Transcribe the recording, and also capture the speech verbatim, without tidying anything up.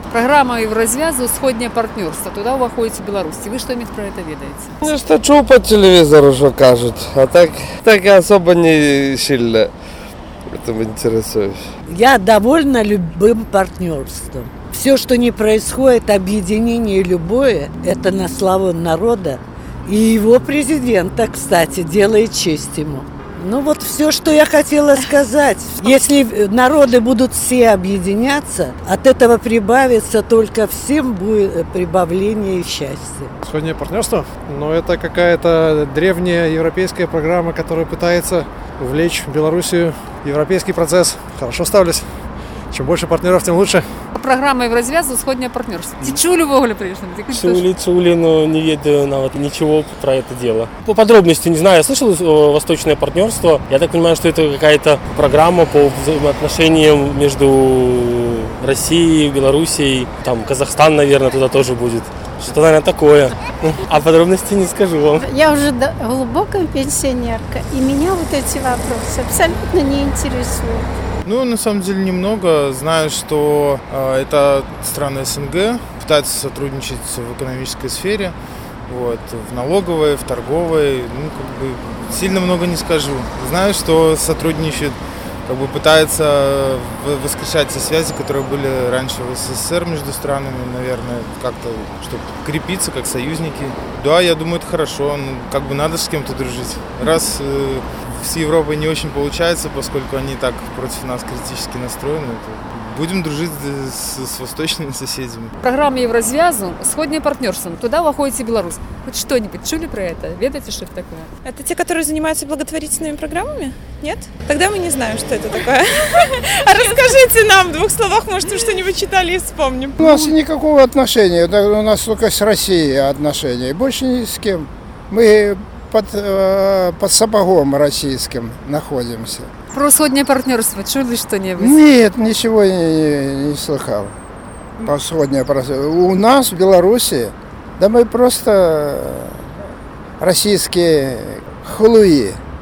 Программа Еврозв'язу «Сходнее партнерство». Туда входит Беларусь. Вы что-нибудь про это ведаете? Ну, что чув по телевизору, что кажут. А так, так я особо не сильно этим интересуюсь. Я довольна любым партнерством. Все, что не происходит, объединение любое, это на славу народа. И его президента, кстати, делает честь ему. Ну вот все, что я хотела сказать. Если народы будут все объединяться, от этого прибавится только всем будет прибавление и счастье. Сходнее партнерство? Но это какая-то древняя европейская программа, которая пытается увлечь Белоруссию в европейский процесс. Хорошо ставлюсь. Чем больше партнеров, тем лучше. Программа Еврозв'язу «Сходнее партнерство». Ці чули в оголі прежде? Чули, чули, но не ведаю навод ничего про это дело. По подробности не знаю. Я слышал «Восточное партнерство». Я так понимаю, что это какая-то программа по взаимоотношениям между Россией, Белоруссией. Там Казахстан, наверное, туда тоже будет. Что-то, наверное, такое. А подробностей не скажу вам. Я уже глубокая пенсионерка, и меня вот эти вопросы абсолютно не интересуют. Ну, на самом деле, немного. Знаю, что э, это страны СНГ, пытаются сотрудничать в экономической сфере, вот, в налоговой, в торговой. Ну, как бы, сильно много не скажу. Знаю, что сотрудничают, как бы пытаются воскрешать те связи, которые были раньше в СССР между странами, наверное, как-то, чтобы крепиться, как союзники. Да, я думаю, это хорошо. Ну, как бы надо с кем-то дружить. Раз э, с Европой не очень получается, поскольку они так против нас критически настроены, то будем дружить с, с восточными соседями. Программа Еврозв'язу «Сходнее партнерство». Туда входит и Беларусь. Хоть что-нибудь чули про это? Ведаете, что это такое? Это те, которые занимаются благотворительными программами? Нет? Тогда мы не знаем, что это такое. А расскажите нам в двух словах, может, вы что-нибудь читали и вспомним. У нас никакого отношения, у нас только с Россией отношения, больше ни с кем. Мы под, под сапогом российским находимся. Про сходнее партнерство чули что-нибудь? Нет, ничего не, не, не слыхал. Про сходнее партнерство. У нас в Беларуси, да мы просто российские хлуи.